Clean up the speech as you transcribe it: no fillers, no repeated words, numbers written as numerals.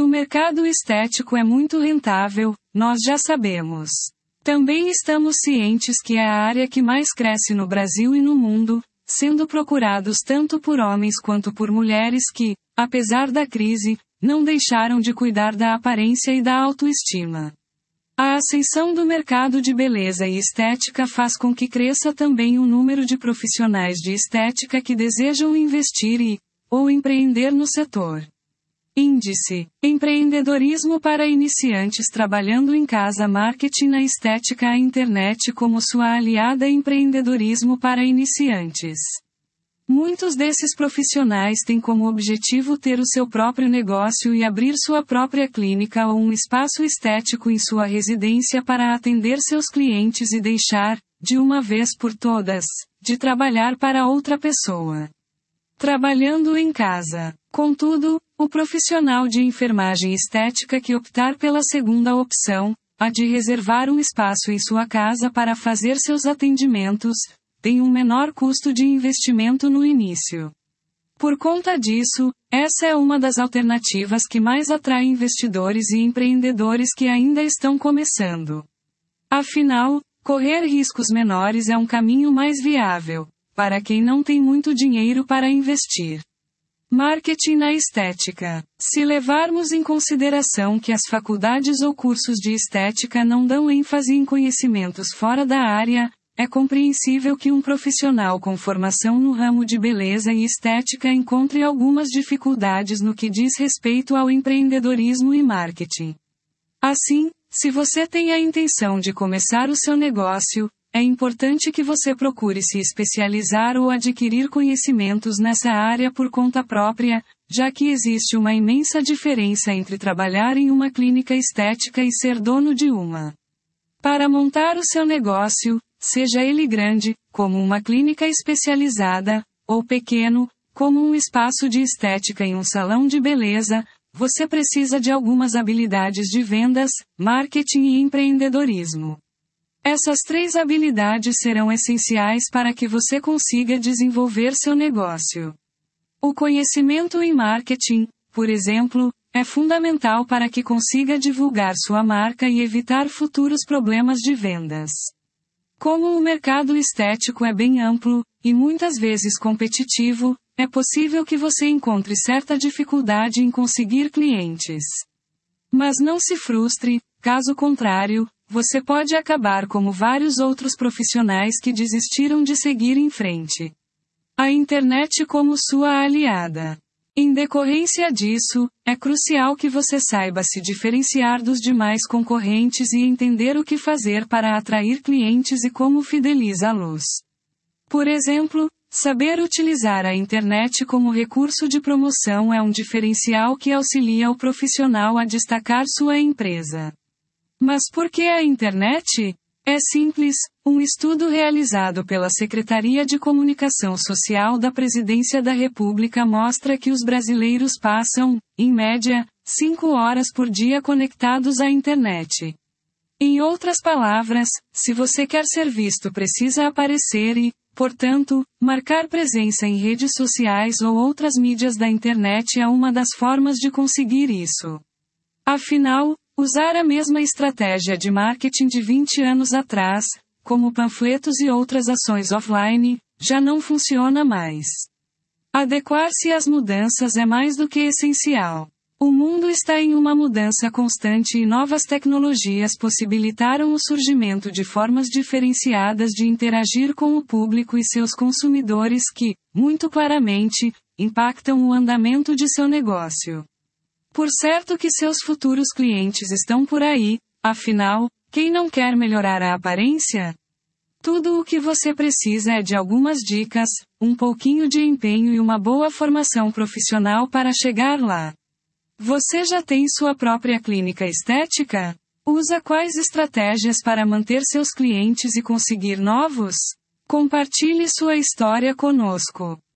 o mercado estético é muito rentável, nós já sabemos. Também estamos cientes que é a área que mais cresce no Brasil e no mundo, sendo procurados tanto por homens quanto por mulheres que, apesar da crise, não deixaram de cuidar da aparência e da autoestima. A ascensão do mercado de beleza e estética faz com que cresça também o número de profissionais de estética que desejam investir ou empreender no setor. Índice: Empreendedorismo para iniciantes trabalhando em casa. Marketing na estética. A internet como sua aliada. Empreendedorismo para iniciantes. Muitos desses profissionais têm como objetivo ter o seu próprio negócio e abrir sua própria clínica ou um espaço estético em sua residência para atender seus clientes e deixar, de uma vez por todas, de trabalhar para outra pessoa. Trabalhando em casa. Contudo, o profissional de enfermagem estética que optar pela segunda opção, a de reservar um espaço em sua casa para fazer seus atendimentos, tem um menor custo de investimento no início. Por conta disso, essa é uma das alternativas que mais atrai investidores e empreendedores que ainda estão começando. Afinal, correr riscos menores é um caminho mais viável, para quem não tem muito dinheiro para investir. Marketing na estética. Se levarmos em consideração que as faculdades ou cursos de estética não dão ênfase em conhecimentos fora da área, é compreensível que um profissional com formação no ramo de beleza e estética encontre algumas dificuldades no que diz respeito ao empreendedorismo e marketing. Assim, se você tem a intenção de começar o seu negócio, é importante que você procure se especializar ou adquirir conhecimentos nessa área por conta própria, já que existe uma imensa diferença entre trabalhar em uma clínica estética e ser dono de uma. Para montar o seu negócio, seja ele grande, como uma clínica especializada, ou pequeno, como um espaço de estética em um salão de beleza, você precisa de algumas habilidades de vendas, marketing e empreendedorismo. Essas 3 habilidades serão essenciais para que você consiga desenvolver seu negócio. O conhecimento em marketing, por exemplo, é fundamental para que consiga divulgar sua marca e evitar futuros problemas de vendas. Como o mercado estético é bem amplo, e muitas vezes competitivo, é possível que você encontre certa dificuldade em conseguir clientes. Mas não se frustre, caso contrário, você pode acabar como vários outros profissionais que desistiram de seguir em frente. A internet como sua aliada. Em decorrência disso, é crucial que você saiba se diferenciar dos demais concorrentes e entender o que fazer para atrair clientes e como fidelizá-los. Por exemplo, saber utilizar a internet como recurso de promoção é um diferencial que auxilia o profissional a destacar sua empresa. Mas por que a internet? É simples, um estudo realizado pela Secretaria de Comunicação Social da Presidência da República mostra que os brasileiros passam, em média, 5 horas por dia conectados à internet. Em outras palavras, se você quer ser visto, precisa aparecer e, portanto, marcar presença em redes sociais ou outras mídias da internet é uma das formas de conseguir isso. Afinal, usar a mesma estratégia de marketing de 20 anos atrás, como panfletos e outras ações offline, já não funciona mais. Adequar-se às mudanças é mais do que essencial. O mundo está em uma mudança constante e novas tecnologias possibilitaram o surgimento de formas diferenciadas de interagir com o público e seus consumidores que, muito claramente, impactam o andamento de seu negócio. Por certo que seus futuros clientes estão por aí, afinal, quem não quer melhorar a aparência? Tudo o que você precisa é de algumas dicas, um pouquinho de empenho e uma boa formação profissional para chegar lá. Você já tem sua própria clínica estética? Usa quais estratégias para manter seus clientes e conseguir novos? Compartilhe sua história conosco.